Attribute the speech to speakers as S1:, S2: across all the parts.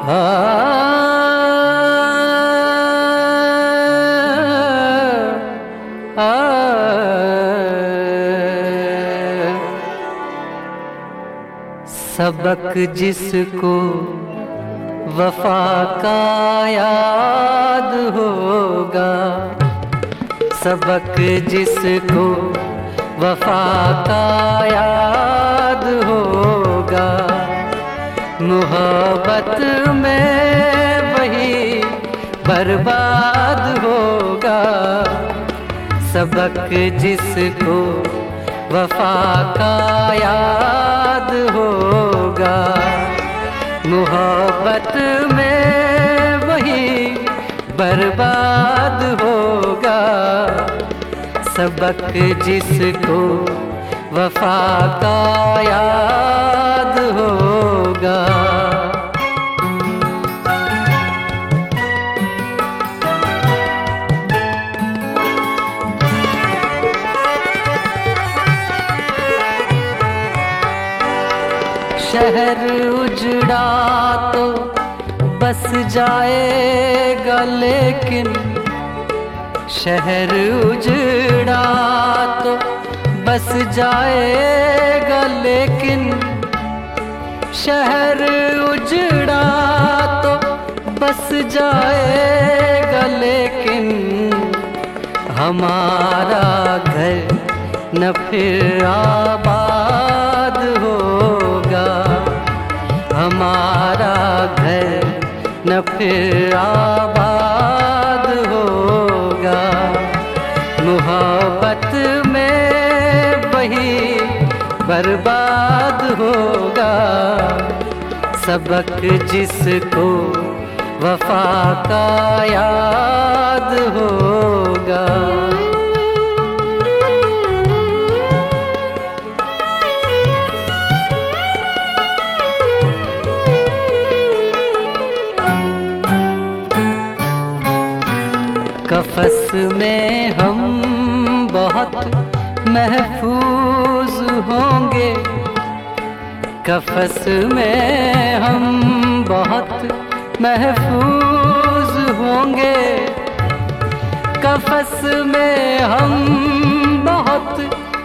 S1: आ, आ, सबक जिसको वफा का याद होगा, सबक जिसको वफा का याद होगा, मोहब्बत में वही बर्बाद होगा। सबक जिसको वफा का याद होगा, मोहब्बत में वही बर्बाद होगा। सबक जिसको वफा का याद होगा। शहर उजड़ा तो बस जाएगा लेकिन, शहर उजड़ा तो बस जाएगा लेकिन, शहर उजड़ा तो बस जाएगा लेकिन, हमारा घर न फिर आबाद होगा। हमारा घर न फिर आबाद होगा। मोहब्बत में वही बर्बाद होगा। सबक जिसको वफा का याद होगा। कफस में हम बहुत महफूज होंगे, कफस में हम बहुत महफूज होंगे। कफस में हम बहुत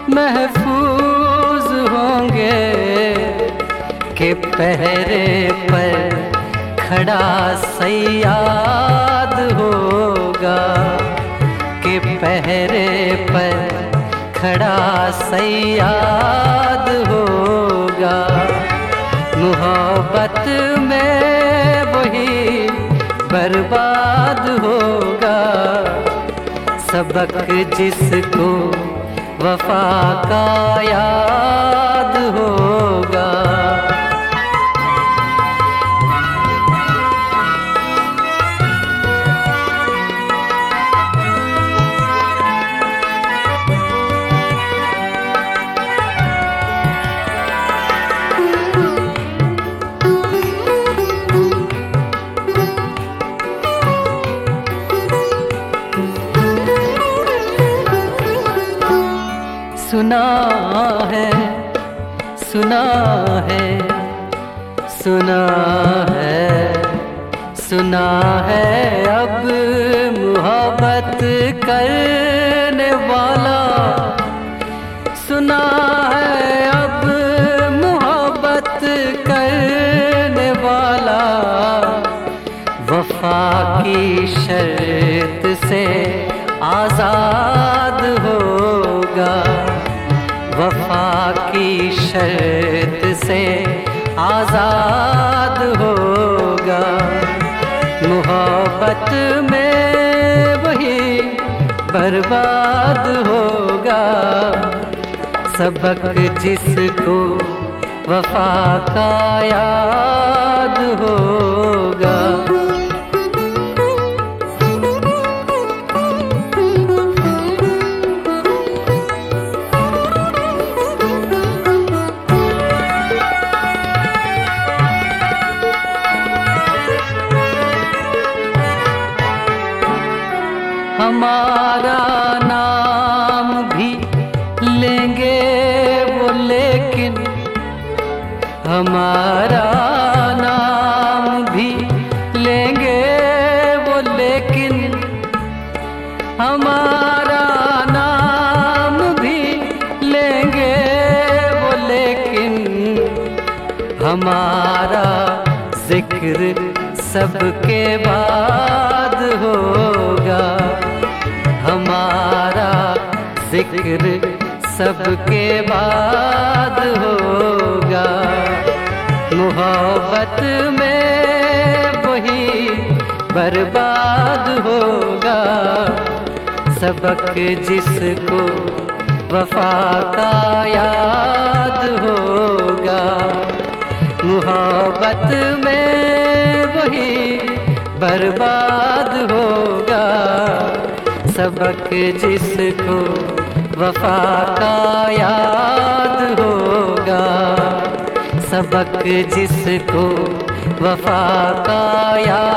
S1: महफूज होंगे, कि पहरे पर खड़ा सयाद होगा, कि पहरे पर खड़ा सयाद होगा। मोहब्बत में वही बर्बाद होगा। सबक जिसको वफा का याद होगा। सुना है, सुना है, सुना है, सुना है अब मोहब्बत करने वाला। सुना है अब मोहब्बत करने वाला, वफा की शर्त से आज़ाद होगा। वफा की शर्त से आज़ाद होगा। मोहब्बत में वही बर्बाद होगा। सबक जिसको वफा का याद होगा। हमारा नाम भी लेंगे वो लेकिन, हमारा नाम भी हमारा जिक्र सबके बाद होगा, हमारा जिक्र सबके बाद होगा। मोहब्बत में वही बर्बाद होगा, सबक जिसको वफा का याद होगा। मोहब्बत में वही बर्बाद होगा, सबक जिसको वफा का याद होगा। सबक जिसको वफा का याद